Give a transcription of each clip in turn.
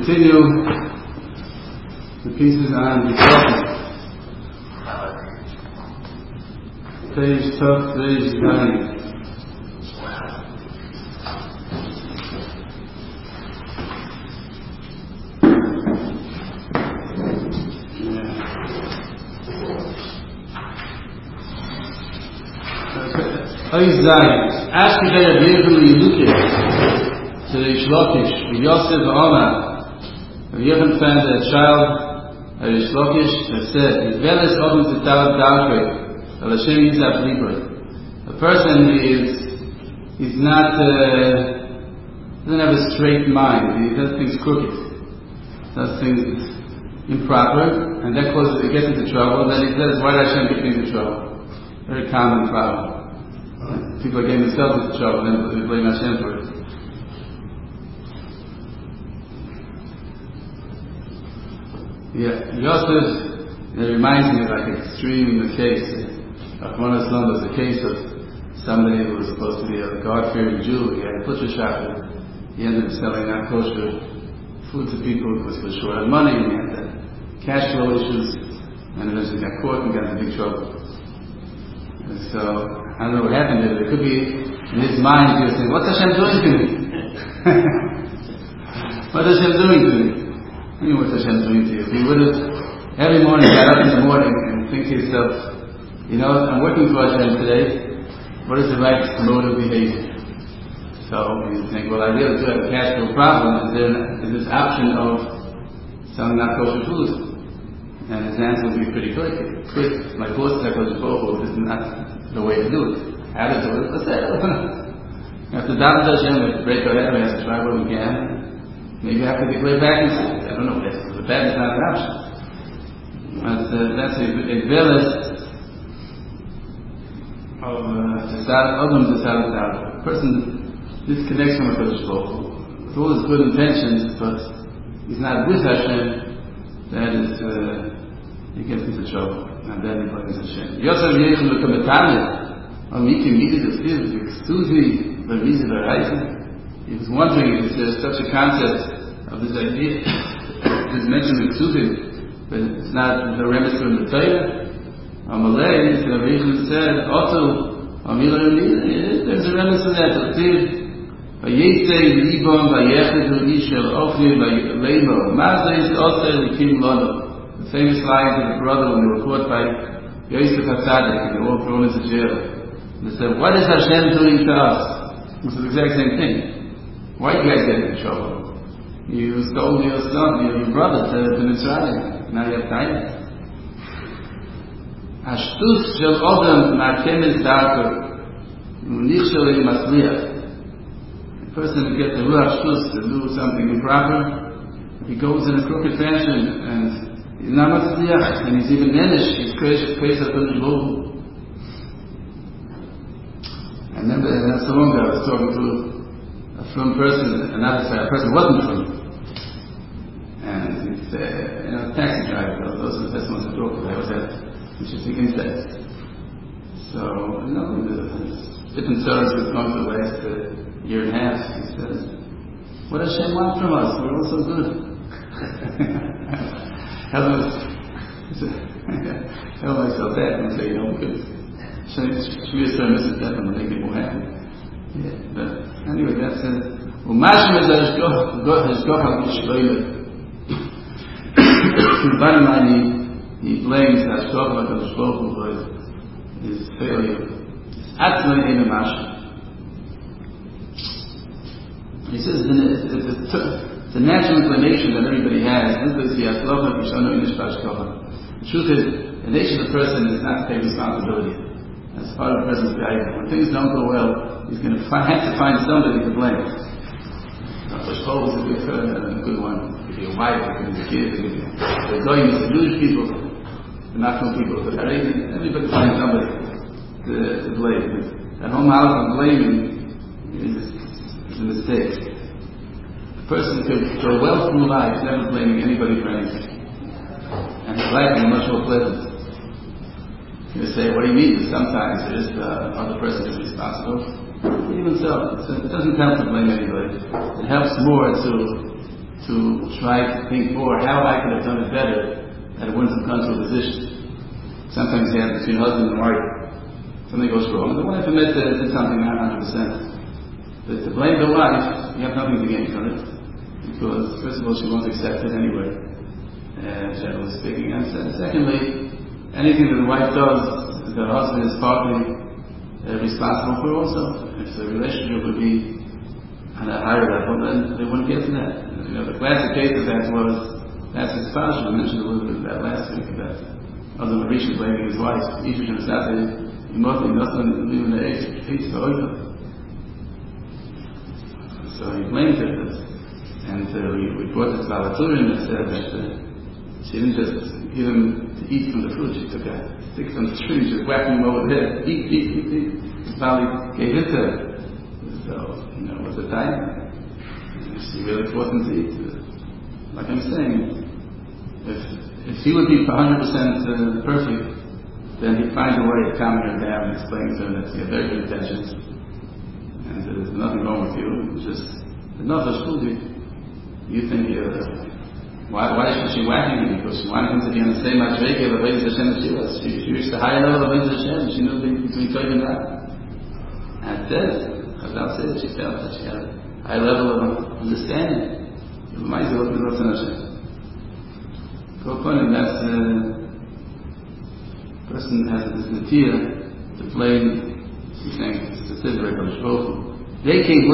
continue the pieces on the Torah. Page Tov, page 9. Ask today a beautiful Yidukis to the Shlokish, the Yosef Omar. If you haven't found a child, a Shlokish, that said, "His velis open to tell Dalkei, but Hashem is a believer." A person he's not, doesn't have a straight mind. He does things crooked, does things improper, and that causes he gets into trouble. Then he says, "Why did Hashem get me into trouble?" Very common problem. People are getting themselves into trouble, and they blame Hashem for it. Yeah, Yosef, it reminds me of like an extreme case. Rahman Islam was a case of somebody who was supposed to be a God-fearing Jew. He had a butcher shop, and he ended up selling not kosher food to people because he was short on money, and he had cash flow issues, and eventually got caught and got into big trouble. And so, I don't know what happened there, but it could be in his mind he was saying, "What's Hashem doing to me? What's Hashem doing to me?" I mean, what's Hashem doing to you? If he would have every morning got up in the morning and think to yourself, "You know, I'm working for Hashem today, what is the right mode of behavior?" So you think, "Well, I really do have a cash flow problem. Is this option of selling not kosher food?" And his answer would be pretty quick. My boss said, "This is not the way to do it." How to do it? Let's say, we have to doubt Hashem, we have to break our head, we have to try what we can. Maybe I have to declare vacancy. I don't know. The bad is not an option. But that's a velis of a person disconnects from a Kodesh Baruch Hu with all his good intentions, but he's not with Hashem. That is, he gets into trouble, and then he blames Hashem. Yosef Yechon L'Kametane, Amiki Midi D'Stiv, excuse me, but Midi D'Reisen. He was wondering if there's such a concept of this idea. It's mentioned in Ksuvim, but it's not the remiss from the Torah. Amalei, the Yechon said, also, there's a remiss in that. Vayetei libon vayechedu ishel ofni vayleimo mazes oter likim lono. The famous lines of the brother when they were caught by Yosef HaTzadik and they were all thrown into jail. And they said, "What is Hashem doing to us?" It's the exact same thing. Why you guys get into trouble? You stole your son, your brother to Mitzrayim. Now you have time. Hashtus shel odem ma'kemes darko unichshalei masliach. A person who gets the ruach shtus to do something improper, he goes in a crooked fashion and he's not masliach, and he's even nenish. He's crazy of Kodesh Baruch Hu. I remember not so long ago I was talking to a frum person, a person who wasn't frum. And he's a taxi driver. Those are the best ones to talk to. I always had interesting insights. So, there's different stories we've gone through the last year and a half. He says, "What does Hashem want from us? We're all so good." I tell myself that and say, because Shmir Sermon is that will make me more happy. Yeah, but anyway, that's it. The bottom line, he blames Hashkoch HaKadosh Baruch Hu for his failure. He says it's a natural inclination that everybody has. The truth is, the nature of the person is not to take responsibility. That's part of the person's behavior. When things don't go well, he's going to have to find somebody to blame. Shkol is a good one. It could be a wife, it could be a kid, it could be the goyim, the Jewish people, the not from people. But everybody finds somebody to blame. That whole house of blaming is a mistake. A person could go well through life never blaming anybody for anything. And his life will be much more pleasant. You say, what do you mean? Sometimes there is the other person is responsible. Even so, it doesn't help to blame anybody. It helps more to to try to think more how I could have done it better, that it wouldn't have gone to a position. Sometimes you have between husband and wife, something goes wrong. The wife admits that it did something not 100%. But to blame the wife, you have nothing to gain from it. Because, first of all, she won't accept it anyway, generally speaking. And secondly, anything that the wife does, the husband is partly responsible for also. If the relationship would be on a higher level, then they wouldn't get to that. The classic case of that was, that's his spouse. We mentioned a little bit of that last week, about Adam Marisha blaming his wife. Each of them said, mostly nothing, even the age for oil. So he blamed her. And we brought this Balaturin and said that she didn't just give him to eat from the food, she took a stick from the tree, she was whacking him over the head, eat. He finally gave it to her. So, what's the time? She really forced him to eat. Like I'm saying, if he would be 100% perfect, then he'd find a way of calming her down and explaining to her that she had very good intentions. And there's nothing wrong with you. It's just, enough has fooled you. You think, why should she whack him? Because she wanted him to be on the same Madrega of Avodas Hashem as she was. She reached the higher level of Avodas Hashem. She knew between Tov and Ra. And then, Chazal said that she felt that she had a high level of understanding. It reminds you of the Avodas Hashem. That's person has this natia to blame, she's saying specifically HaKadosh Baruch Hu. They came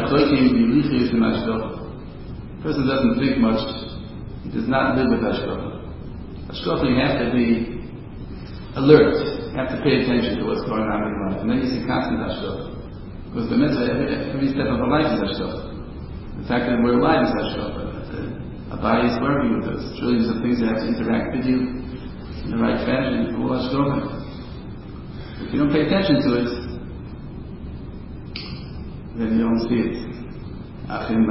person doesn't think much, he does not live with Hashgacha. Hashgacha, you have to be alert, you have to pay attention to what's going on in your life, and then you see constant Hashgacha. Because the mitzvah, every step of our life is Hashgacha. The fact that we're alive is Hashgacha. Our body is working with us. Trillions of things that have to interact with you in the right fashion. All Hashgacha. If you don't pay attention to it, then you don't see it. Like I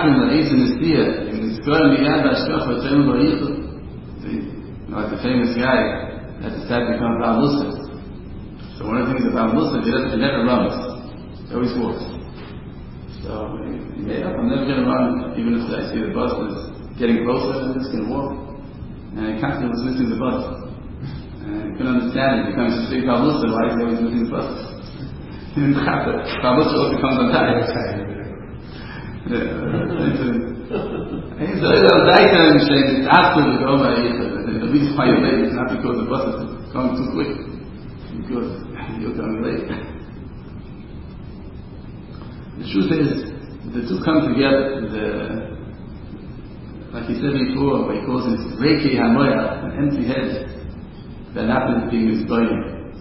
the famous guy that decided to become Baal Musa. So one of the things about Musa, he never runs. He always walks. So he made up, I'm never going to run, even if I see the bus is getting closer, I'm just going to walk. And he constantly was missing the bus. And he couldn't understand it. He becomes a big Baal Musa, why is he always missing the bus? Baal Musa always becomes on time. He's a little daytime saying it's after the go by the reason why you're late is not because the bus is going too quick, because you're going late. The truth is, the two come together. Like he said before, what he calls it Reiki Hamoya, an empty head that happens being misguided.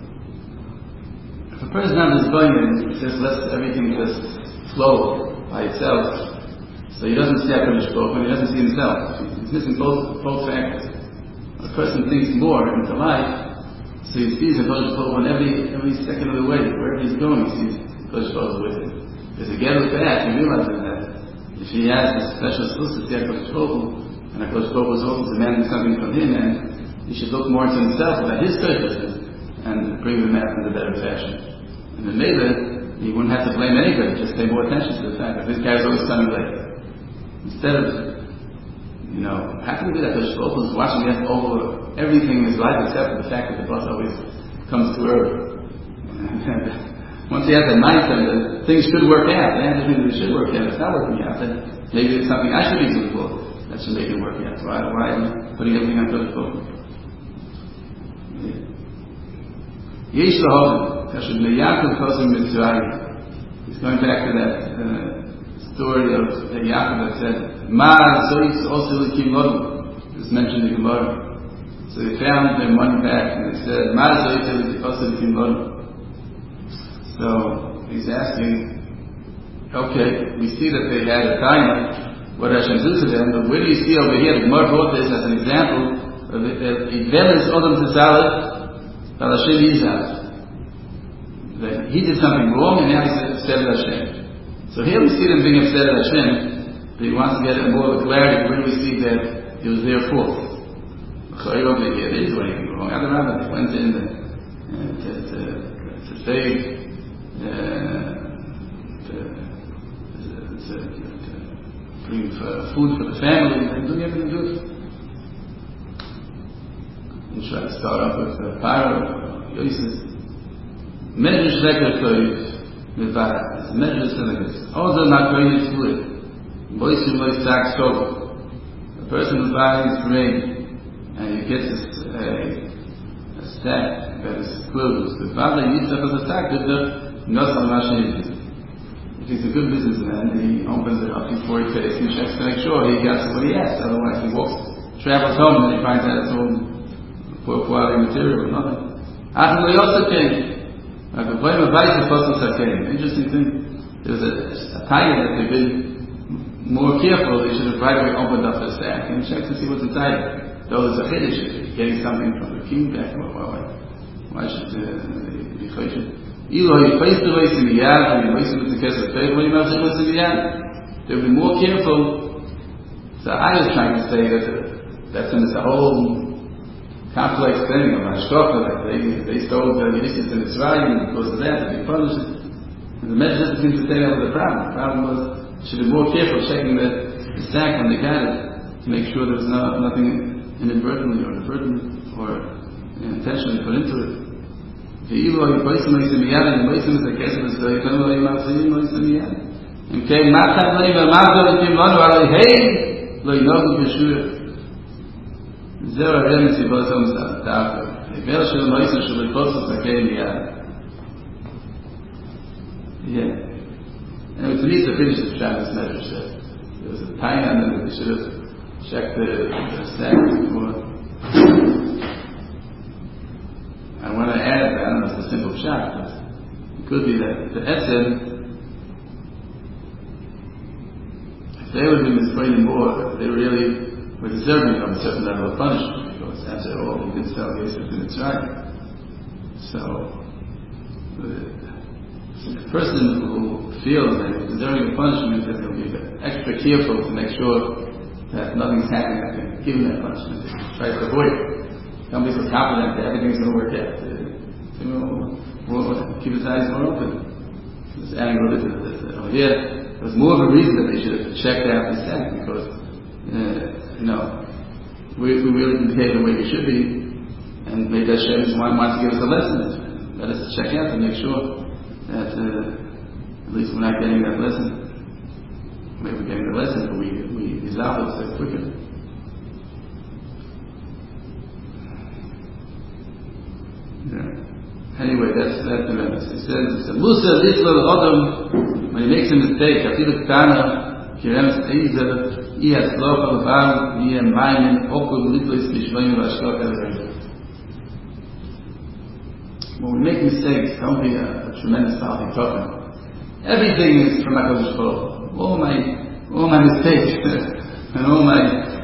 If a person has misguided, just lets everything just flow by itself, so he doesn't see HaKadosh Baruch Hu, he doesn't see himself. He's missing both factors. A person thinks more into life, so he sees HaKadosh Baruch Hu in every second of the way. Wherever he's going, he sees HaKadosh Baruch Hu with him. Because again with that, he realizes that if he has this special source to see HaKadosh Baruch Hu, and HaKadosh Baruch Hu is also demanding something from him, and he should look more into himself about his purposes and bring the math in a better fashion. And the Mela, he wouldn't have to blame anybody, just pay more attention to the fact that this guy's always coming late. Instead of, how can we do that? Because Baruch Hu is watching us over everything in his life except for the fact that the bus always comes too early. Once he has that mindset that things should work out, then everything that should work out, it's not working out, then maybe it's something I should be doing for that should make it work out. Why am I putting everything on Baruch Hu? Yesh lahodim. He's going back to that story of Yaakov that said, Ma zois also likim lodu. It was mentioned in Gemara. So they found their money back and they said, Ma zois also likim lodu. So he's asking, okay, we see that they had a diamond. What Hashem do to them? But where do you see over here? The Gemara brought this as an example of Ivelis Odom Tzalet Bal Hashem Yizad. That he did something wrong and now he's upset at Hashem. So here we see them being upset at Hashem, but he wants to get more of the clarity. Where do we see that it was their fault? There is anything wrong. They went in to save, bring food for the family, and doing everything good. And try to start off with Paro, Yosef. Medrash Lekatoyv, Mevarat. Medrash Lekatoyv. Also not going to split. Boisim Loisak Sob. A person who buys grain and he gets a sack that is closed. The father used to have a sack that the Nosal Mashin. If he's a good businessman, he opens it up before he pays. He checks to make sure he gets what he has. Otherwise, he travels home and he finds out it's all poor quality material or nothing. After the Yosef came, like the point of advice is supposed to say, interesting thing. There was a time that they've been more careful. They should have right away opened up the sack and checked to see what's inside. Though there's a chiddush, getting something from the king back. Why should be chiddush? Either you place the voice in the yard, or you place it with the case of the faith, or you must have it in the yard. They would be more careful. So I was trying to say that that's in this whole complex thing of Hashkofa, like they stole the Yisrael in Mitzrayim, and because of that, they punished it. And the Medrash seems to say that was the problem. The problem was, they should be more careful checking the sack when they got it, to make sure there's nothing inadvertently or intentionally put into it. The evil you place in the yard, and place in the case of the story, you know you must see in the yard. And came Matzah Leiva, Matzah came Lanu, hey, lo yinogu b'shur. Zero Rems Yibos Omsa Ta'afel. Evel Shel Moisa Shel Kosos Akei Miyad. Yeah. And to me it's a finish of Shabbos Medrash. There was a time and then they should have checked the sack before. I want to add that, I don't know if it's a simple shot, but it could be that the Etzem, if they would have been misplacing more, they really were deserving of a certain level of punishment, because after all, he did sell Yosef in Mitzrayim. So, the person who feels that he's deserving of punishment, then he'll be extra careful to make sure that nothing's happening that can give him that punishment. He tries to avoid it. Don't be so confident that everything's going to work out. Keep his eyes more open. Just adding a little bit to this. There's more of a reason that they should have checked out the sack, because we really didn't behave the way we should be, and maybe Hashem wants to give us a lesson. Let us check out to make sure that at least we're not getting that lesson. Maybe we're getting the lesson, but we resolve it so quicker. Yeah. Anyway, that's the message. It says, Musa Lisla Adam, when he makes a mistake, Afilu Ktana, Kirems Eiza, Iyas Lofa Laval, Iyam Maimin, Okud Litlis, Mishloim Vashkot Elevim. When we make mistakes, don't be a tremendous talking talking. Everything is from HaKadosh Baruch Hu. All my mistakes and all my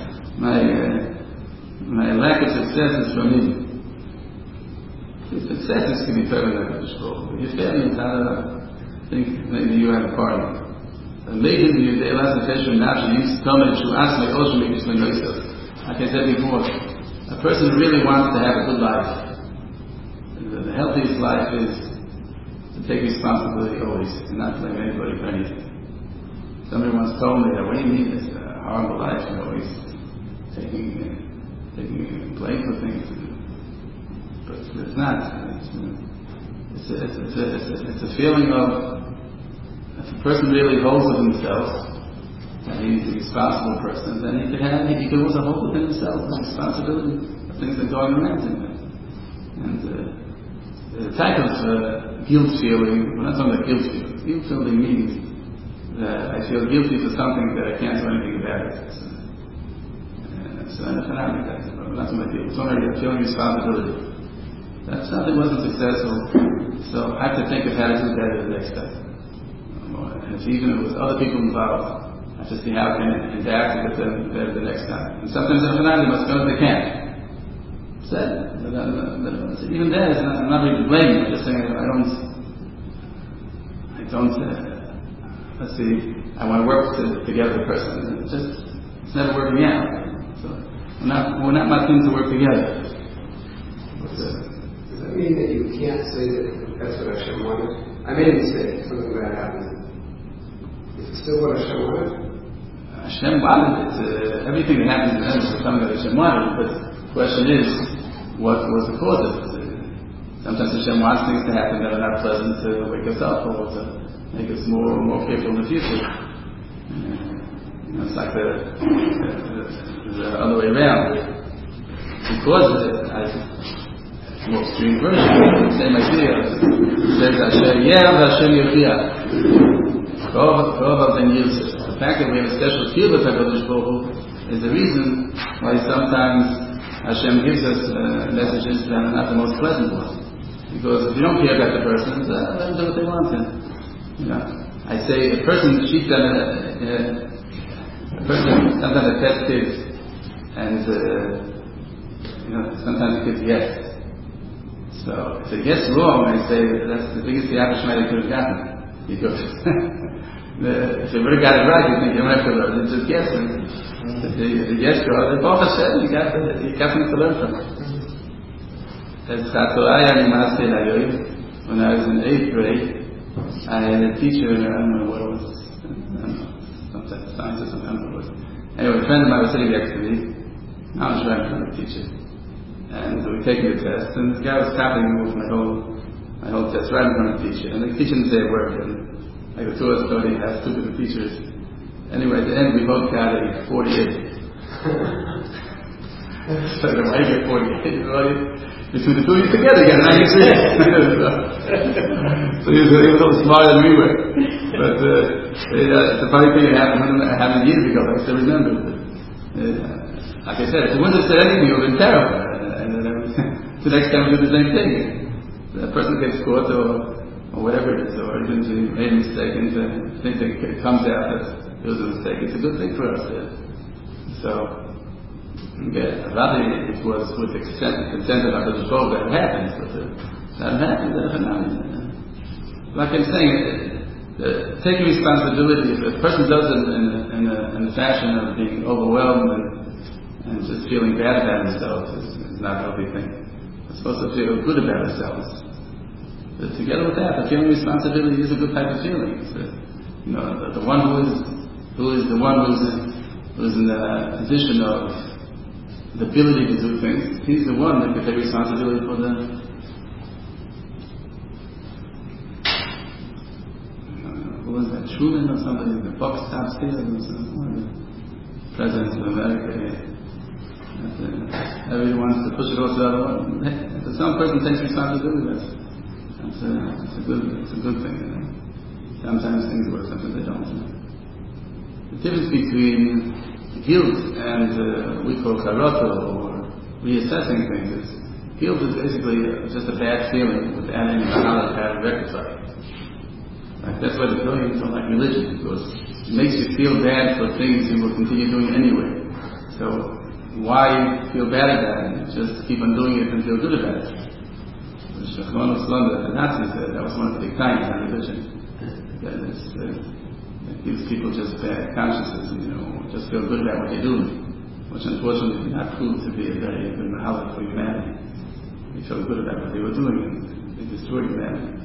lack of success is from him. Your successes can be further than HaKadosh Baruch Hu. Your failures, I think maybe you have a part of it. Amazing you, the last session, naturally used to tell me to ask my ocean, maybe it's my yourself. Like I said before, a person who really wants to have a good life, the healthiest life is to take responsibility always and not blame anybody for anything. Somebody once told me that, what do you mean it's a horrible life? You're always taking blame for things. But it's not. It's a feeling of, if a person really holds with himself, and he's a responsible person, then he can also hold within himself the responsibility of things that are going around him. And the type of guilt feeling, we're not talking about guilt feeling. Guilt feeling means that I feel guilty for something that I can't do anything about it. So I'm not talking about guilt. It's only feeling responsibility. That something wasn't successful, so I have to think of how to do better the next time. And if even if it was other people involved, I have to see how I can interact with them better the next time. And sometimes they must go if they can't. Even then, I'm not really blaming. I'm just saying let's see, I want to work together with a person. It's never working out. So we're not my things to work together. Does that mean that you can't say that that's what Hashem wanted? I made a mistake, something bad happened. Is it still what Hashem wanted? Hashem wanted it. Everything that happens in heaven is something that Hashem wanted. But the question is, what was the cause of it? Sometimes Hashem wants things to happen that are not pleasant to wake us up or to make us more careful in the future. It's like the other way around. Because more extreme version, the same idea. It says Hashem Yev Hashem Yochia. The fact that we have a special feel with HaKadosh Baruch Hu is the reason why sometimes Hashem gives us messages that are not the most pleasant ones. Because if you don't care about the person, let them do what they want to. I say a person cheats on a person sometimes a pet kid, and sometimes the kid's yes. So if it gets wrong, I say that's the biggest Yad Shema they could have gotten. Because if you would have got it right, you think you don't have to learn. It's just guessing. The yes girl, the Baruch Hashem, you got something to learn from it. When I was in 8th grade, I had a teacher, I don't know what it was, some type of science or something, I don't know what it was. Anyway, a friend of mine was sitting next to me. I was trying to teach it. And so we were taking the test, and this guy was copying me with my whole test right in front of the teacher. And the teacher didn't say a word, and like the two of us thought he had stupid teachers. Anyway, at the end we both got a 48. So why you get 48? Between the two of you together, you got 93. So he was a little smarter than we were. But it's a funny thing that happened years ago, but I still remember it. Like I said, if he wouldn't have said anything, it would have been terrible. So next time we do the same thing. The person gets caught or whatever it is, or even if he made a mistake and think that it comes out that it was a mistake, it's a good thing for us. So, rather it was with the consent of HaKadosh Baruch Hu that it happens, but that happens, like I'm saying, taking responsibility, if a person does it in the fashion of being overwhelmed and just feeling bad about himself is not a healthy thing. We're supposed to feel good about ourselves. But together with that, the feeling of responsibility is a good type of feeling. It's the one who is the one who's in the position of the ability to do things, he's the one that can take responsibility for the who was that, Truman or somebody, the box top stairs or something, one of the presidents of America. Everyone wants to push it off to the other one. If some person takes responsibility, that's a good thing. Sometimes things work, sometimes they don't. The difference between guilt and we call charata or reassessing things is guilt is basically just a bad feeling without any knowledge how to rectify it. That's why the Kohanim don't like religion, because it makes you feel bad for things you will continue doing anyway. So why feel bad about it? Just keep on doing it and feel good about it. Shachman Slanda, the Nazis said that was one of the big times on religion. It gives people just bad consciences, just feel good about what they're doing, which unfortunately did not prove to be a very good mahalach for humanity. They felt good about what they were doing and they destroyed humanity.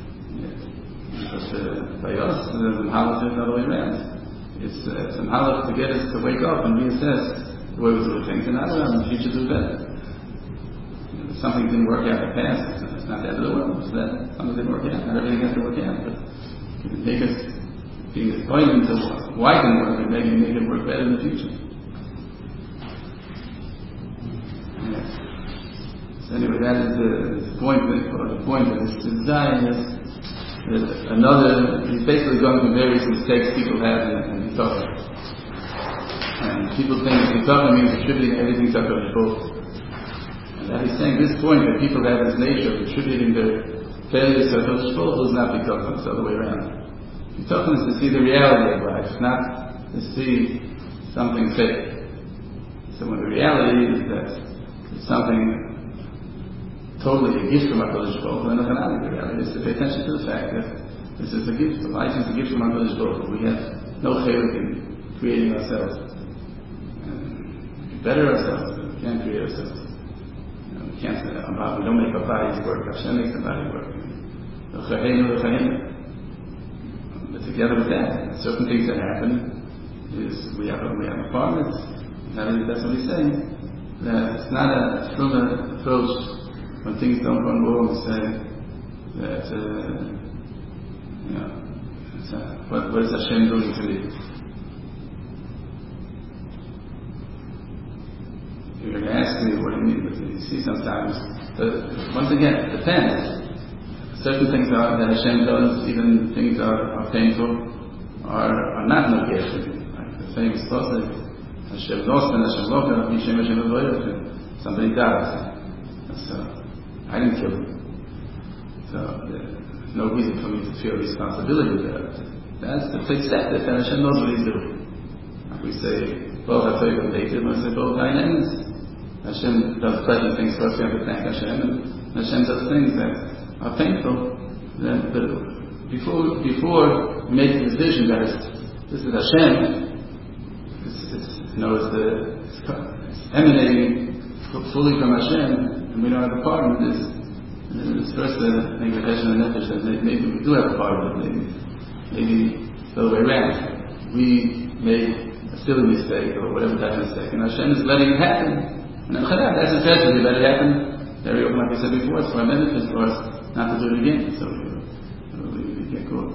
But by us, the mahalach is the other way around. It's a mahalach to get us to wake up and reassess the way we do things, and not in the future do better. If something didn't work out in the past, it's not the end of the world. It's that something didn't work out. Not everything has to work out, but it can make us being disappointed to why it didn't work, and maybe make it work better in the future. So anyway, that is the point of this design is he's basically going to various mistakes people have in Bitachon. And people think that Bitachon means attributing everything to HaKadosh Baruch Hu. And that he's saying this point that people have this nature of attributing their failures to HaKadosh Baruch Hu is not Bitachon, it's the other way around. Bitachon is to see the reality of life, not to see something fake. So when the reality is that it's something totally a gift from HaKadosh Baruch Hu, and the reality is to pay attention to the fact that this is a gift. Life is a gift from HaKadosh Baruch Hu. We have no chilek in creating ourselves. We better ourselves, but we can't create ourselves. We don't make our bodies work. Hashem makes the body work. But together with that, certain things that happen, we have apartments. That's what he's saying. That it's not a similar approach when things don't run wrong. Say that what is Hashem doing to me? You're going to ask me what do you mean, but you see sometimes. But once again, it depends. Certain things that Hashem does, even things are painful, are not no gift. Like the famous passage, Hashem lost and Hashem lost, Hashem avoided. Somebody dies. So I didn't kill him. So there's no reason for me to feel responsibility there. That's to accept it, and Hashem knows what He's doing. Like we say, both are very related, when we say both are ends. Hashem does pleasant things for us, we have to thank Hashem, and Hashem does things that are painful. Then before we make the decision that this is Hashem, it's emanating fully from Hashem, and we don't have a part in this. This first maybe Hashem and Nefesh says maybe we do have a part of it. Maybe the other way around. We made a silly mistake or whatever type of mistake, and Hashem is letting it happen. And then that's essentially let it happen. Very often, like I said before, it's for our benefit, for us not to do it again. So we get caught.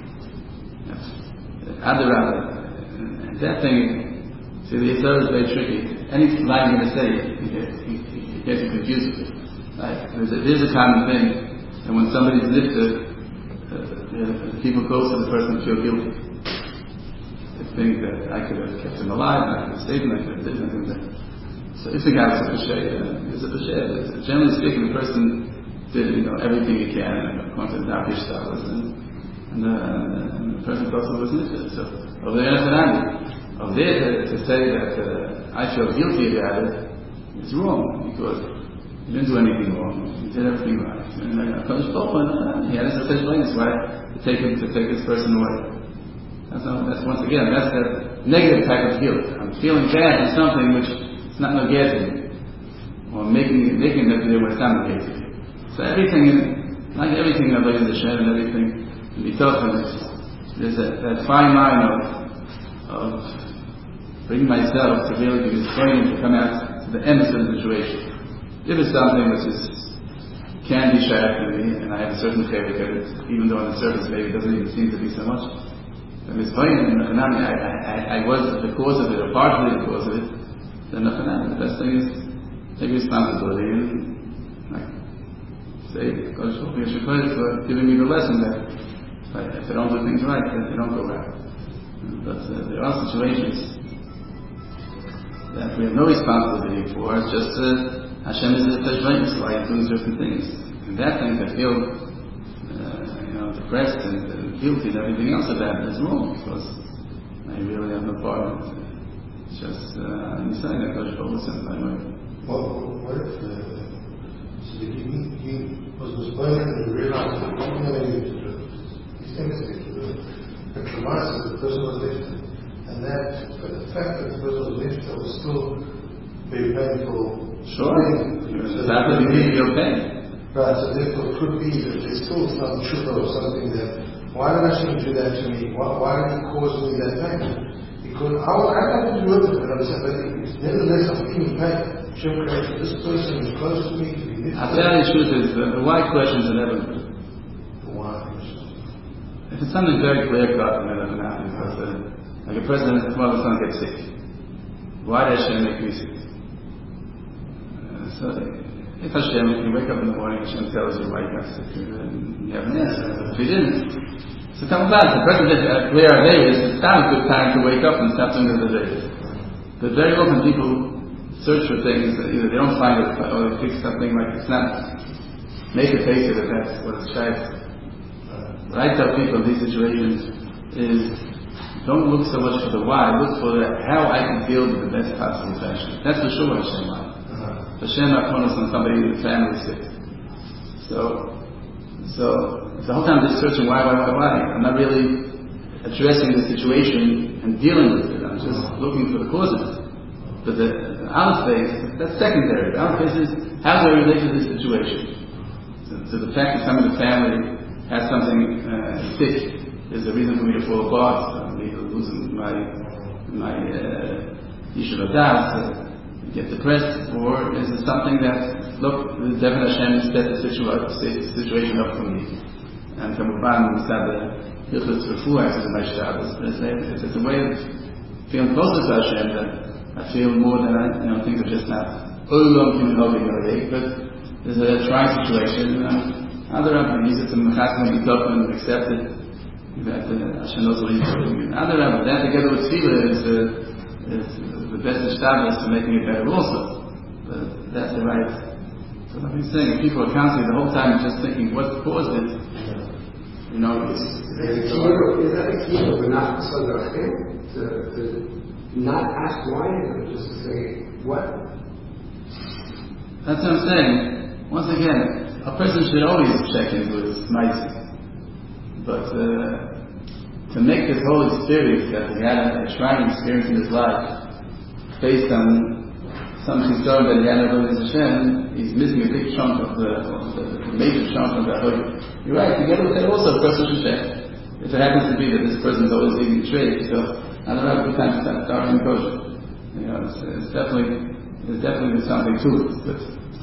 And that thing, see, the Yisrael is very tricky. Any line you're going to say, you get confused with it. Like, there's a common thing, and when somebody's lifted, people close to the person feel guilty. They think that I could have kept him alive, I could have saved him, I could have did something like that. So if the guy was a peshay, generally speaking, the person did everything he can, according to the Daf Yishtalos, and the person also was lifted. So over there to say that I feel guilty about it is wrong, because he didn't do anything wrong. He did everything right. And he had his official place. Why to take this person away? That's once again, that's that negative type of guilt. I'm feeling bad for something which is not negating, or making it negative when it's not negating. So everything, like everything in the Shem and everything, can be tough. There's that fine line of bringing myself to really be disappointed to come out to the end of the situation. If it's something which can be shared to me, and I have a certain favorite of it, even though on the surface maybe it doesn't even seem to be so much. If it's fine, I was the cause of it, or partially the cause of it, then the best thing is take responsibility and say, Kodesh Baruch Hu Yeshua for giving me the lesson that if I don't do things right, that they don't go right. But there are situations that we have no responsibility for. It's just Hashem is the Teshvaim, so I am doing certain things. And that thing I feel depressed and guilty and everything else about it is wrong, because I really have no part in it. It's just inside that Kodesh Baruch Hu sent my way. Well, what if he was disappointed and he realized that he the Kamaras that the person was lifted, and that the fact that the person was lifted was still very painful. Sure. So that would be your pain. Right, so therefore it could be that there's still some truth or something that, why did Hashem do that to me? Why did He cause me that pain? Because I had nothing to do with it, but nevertheless I'm feeling pain. Hashem created this person is close to me to be lifted. I'll tell you the truth is, the why questions are never good. The why questions. If it's something very clear-cut, then it doesn't happen. Because, like a person has well, his son gets sick. Why did Hashem make me sick? So if Hashem, you wake up in the morning, Hashem tells you why you got sick, and you have an answer. If He didn't, so come back. The person gets a clear idea. It's not a good time to wake up and stop doing the day. But very often people search for things that either they don't find it, or they fix something like it's not. Make a face of it. That's what it's tries. What I tell people in these situations is, don't look so much for the why. Look for how I can deal with the best possible fashion. That's for sure what Hashem wants. Hashem not put us on somebody in the family sick. So the whole time I'm just searching why. I'm not really addressing the situation and dealing with it. I'm just looking for the cause of it. But the outer space, that's secondary. The outer space is how do I relate to this situation? So the fact that some of the family has something sick is the reason for me to fall apart, me losing my my Yishuv Das, get depressed, or is it something that, look, the Devin Hashem set the situation up for me? And Kamuban said the Hilchus Refuah after the Shabbos. It's a way of feeling closer to Hashem that I feel more than things are just not but there's a trying situation. Other Rabbis, it's a mechasm and and accept it. That Hashem knows what he's doing. Other Rabbis, that together with Tefillah is the best establishment to making it better also. But that's the right. So I've been saying, if people are constantly the whole time just thinking what caused it, is that a key of not to not ask why, or just to say what? That's what I'm saying. Once again, a person should always check into his mitzvah. But to make this whole experience that he had a shrine experience in his life based on some concern that he had over his Hashem, he's missing a big chunk of the major chunk of that. You're right, together with that also a person should check. If it happens to be that this person is always eating trade, so I don't have a good time to start starting kosher. It's definitely something to it. But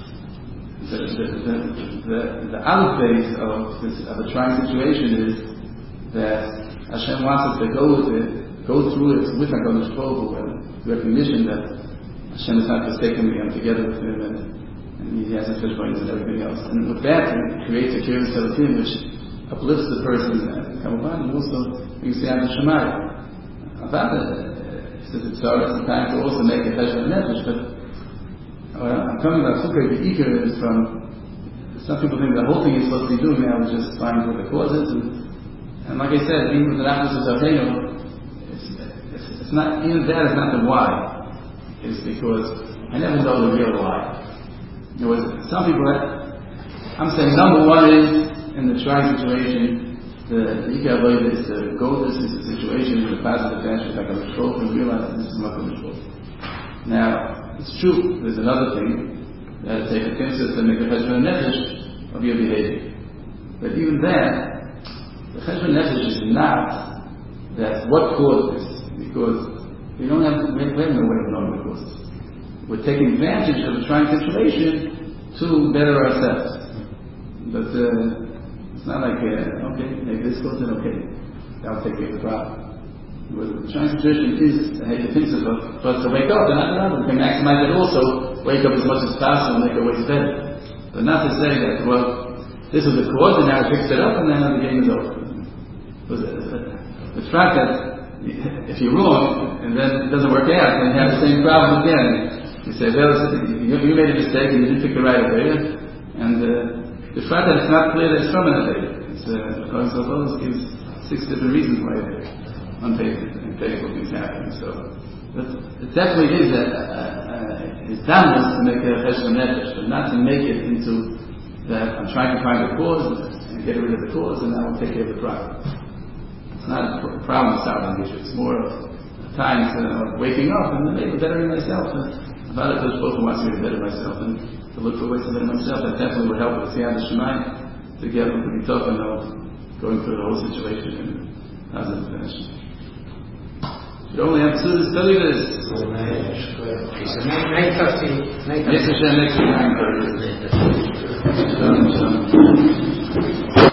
the other phase of a trying situation is that Hashem wants us to go through it with HaKadosh Baruch Hu, and recognition that Hashem is not forsaken me, I'm together with Him, and He has a fish and everything else. And with that, it creates a Kiryas Elokim which uplifts the person, and Kamaban, also you see out the Shemayim. About it, it's time to also make a Cheshbon Nefesh, but I'm coming about Sukkah, the Iker is from, some people think the whole thing is supposed to be doing now is just finding what the cause is, and like I said, even with the Nachmas of Zarheno, it's not, even that is not the why. It's because I never know the real why. Some people I'm saying number one is, in the trying situation, the Ikar Avodah is to go this is the situation with a positive fashion, like a control, and realize that this is not control. Now, it's true, there's another thing, that take a consensus to make a Cheshbon Nefesh of your behavior. But even that, the Cheshbon Nefesh is not that what caused this, because we have no way of knowing what caused this. We're taking advantage of a trying situation to better ourselves. But it's not like, okay, maybe this goes in, okay, that'll take care of the problem. The trying situation is the consensus for us to wake up, and we can maximize it also, wake up as much as possible and make our ways better. But not to say that, well, this was the cause and now I fixed it up and then the game is over. The fact that if you're wrong and then it doesn't work out, then you have the same problem again. You say, well, you made a mistake and you didn't pick the right way, and the fact that it's not clear that it's from an Aveda. According to those gives 6 different reasons why unfavorable things happen. So it definitely is it's damnus to make a Cheshbon Nefesh, but not to make it into that I'm trying to find the cause and get rid of the cause and that will take care of the problem. It's not a problem solving issue. It's more of times of waking up and maybe bettering myself. About it, Kodesh Baruch Hu wants me to better myself and to look for ways to better myself. That definitely would help with the Siyat Shemayim to get with the Bitachon of going through the whole situation in a positive fashion. You only have to study this. Next Hashem, next time.